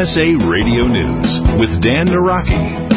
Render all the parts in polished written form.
USA Radio News with Dan Naraki.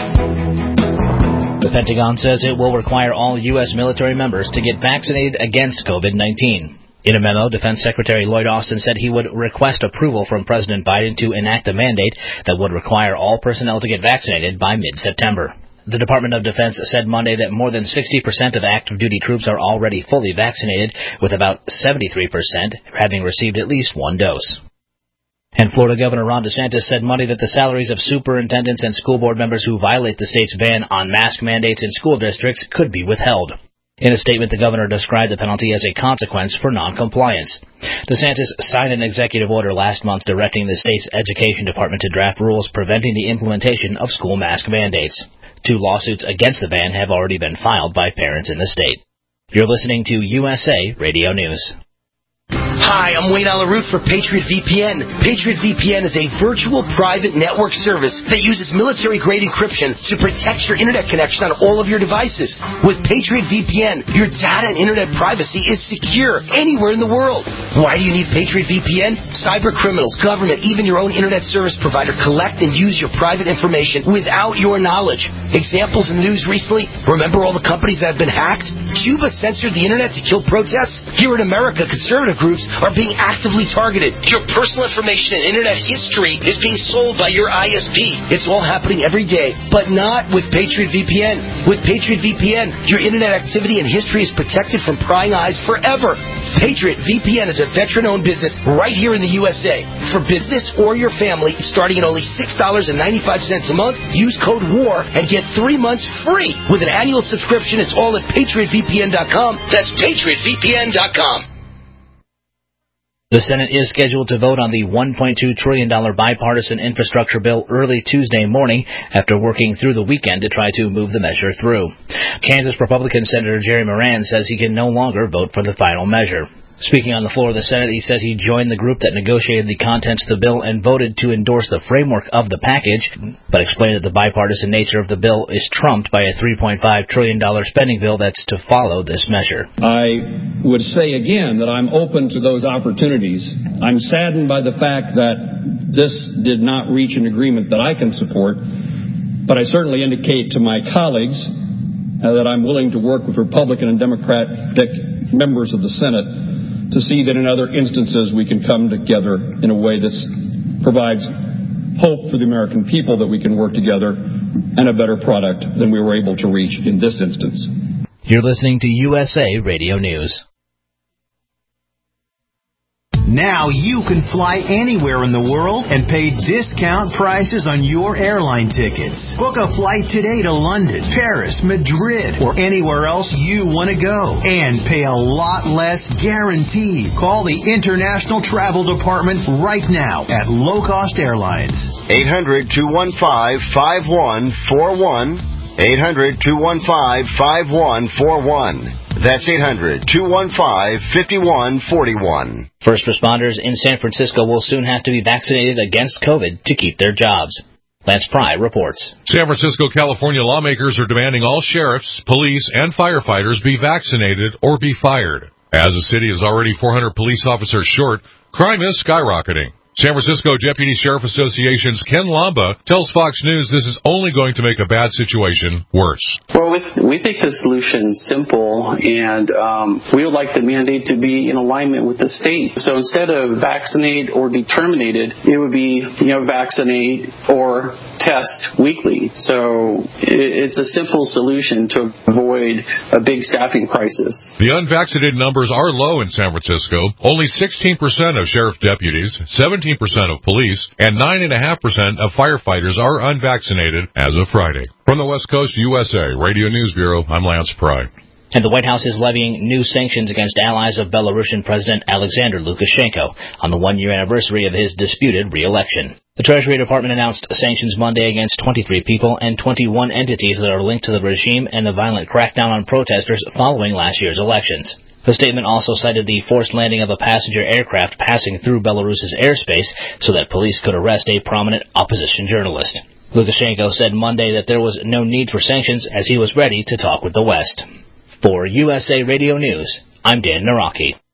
The Pentagon says it will require all U.S. military members to get vaccinated against COVID-19. In a memo, Defense Secretary Lloyd Austin said he would request approval from President Biden to enact a mandate that would require all personnel to get vaccinated by mid-September. The Department of Defense said Monday that more than 60% of active duty troops are already fully vaccinated, with about 73% having received at least one dose. And Florida Governor Ron DeSantis said Monday that the salaries of superintendents and school board members who violate the state's ban on mask mandates in school districts could be withheld. In a statement, the governor described the penalty as a consequence for noncompliance. DeSantis signed an executive order last month directing the state's education department to draft rules preventing the implementation of school mask mandates. 2 lawsuits against the ban have already been filed by parents in the state. You're listening to USA Radio News. Hi, I'm Wayne Alaroot for Patriot VPN. Patriot VPN is a virtual private network service that uses military-grade encryption to protect your internet connection on all of your devices. With Patriot VPN, your data and internet privacy is secure anywhere in the world. Why do you need Patriot VPN? Cyber criminals, government, even your own internet service provider collect and use your private information without your knowledge. Examples in the news recently, remember all the companies that have been hacked? Cuba censored the internet to kill protests? Here in America, conservative groups are being actively targeted. Your personal information and internet history is being sold by your ISP. It's all happening every day, but not with Patriot VPN. With Patriot VPN, your internet activity and history is protected from prying eyes forever. Patriot VPN is a veteran-owned business right here in the USA. For business or your family, starting at only $6.95 a month, use code WAR and get 3 months free. With an annual subscription, it's all at PatriotVPN.com. That's PatriotVPN.com. The Senate is scheduled to vote on the $1.2 trillion bipartisan infrastructure bill early Tuesday morning after working through the weekend to try to move the measure through. Kansas Republican Senator Jerry Moran says he can no longer vote for the final measure. Speaking on the floor of the Senate, he says he joined the group that negotiated the contents of the bill and voted to endorse the framework of the package, but explained that the bipartisan nature of the bill is trumped by a $3.5 trillion spending bill that's to follow this measure. I would say again that I'm open to those opportunities. I'm saddened by the fact that this did not reach an agreement that I can support, but I certainly indicate to my colleagues that I'm willing to work with Republican and Democratic members of the Senate to see that in other instances we can come together in a way that provides hope for the American people that we can work together and a better product than we were able to reach in this instance. You're listening to USA Radio News. Now you can fly anywhere in the world and pay discount prices on your airline tickets. Book a flight today to London, Paris, Madrid, or anywhere else you want to go. And pay a lot less guaranteed. Call the International Travel Department right now at Low Cost Airlines. 800-215-5141. 800-215-5141. That's 800-215-5141. First responders in San Francisco will soon have to be vaccinated against COVID to keep their jobs. Lance Pry reports. San Francisco, California lawmakers are demanding all sheriffs, police, and firefighters be vaccinated or be fired. As the city is already 400 police officers short, crime is skyrocketing. San Francisco Deputy Sheriff Association's Ken Lamba tells Fox News this is only going to make a bad situation worse. Well, we think the solution is simple, and we would like the mandate to be in alignment with the state. So instead of vaccinate or be terminated, it would be, vaccinate or test weekly. So it's a simple solution to avoid a big staffing crisis. The unvaccinated numbers are low in San Francisco. Only 16% of sheriff deputies, 17% of police, and 9.5% of firefighters are unvaccinated as of Friday. From the West Coast USA Radio News Bureau, I'm Lance Pry. And the White House is levying new sanctions against allies of Belarusian President Alexander Lukashenko on the one-year anniversary of his disputed re-election. The Treasury Department announced sanctions Monday against 23 people and 21 entities that are linked to the regime and the violent crackdown on protesters following last year's elections. The statement also cited the forced landing of a passenger aircraft passing through Belarus's airspace so that police could arrest a prominent opposition journalist. Lukashenko said Monday that there was no need for sanctions as he was ready to talk with the West. For USA Radio News, I'm Dan Naraki.